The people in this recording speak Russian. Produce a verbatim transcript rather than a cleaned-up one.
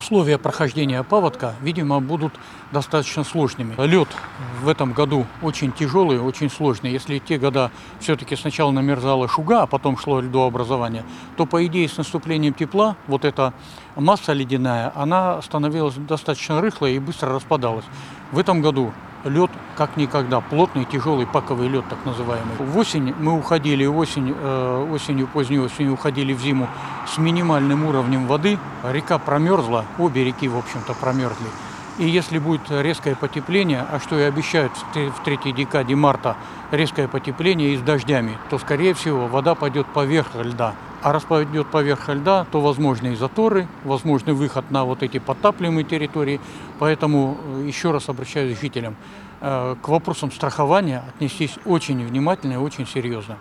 Условия прохождения паводка, видимо, будут достаточно сложными. Лед в этом году очень тяжелый, очень сложный. Если те года все-таки сначала намерзала шуга, а потом шло льдообразование, то, по идее, с наступлением тепла вот эта масса ледяная, она становилась достаточно рыхлой и быстро распадалась. В этом году лед как никогда, плотный, тяжелый паковый лед, так называемый. В осень мы уходили, осень, э, осенью, поздней осенью уходили в зиму с минимальным уровнем воды. Река промерзла, обе реки, в общем-то, промерзли. И если будет резкое потепление, а что и обещают в третьей декаде марта, резкое потепление и с дождями, то, скорее всего, вода пойдет поверх льда. А раз пойдет поверх льда, то возможны и заторы, возможный выход на вот эти подтапливаемые территории. Поэтому еще раз обращаюсь к жителям. К вопросам страхования отнестись очень внимательно и очень серьезно.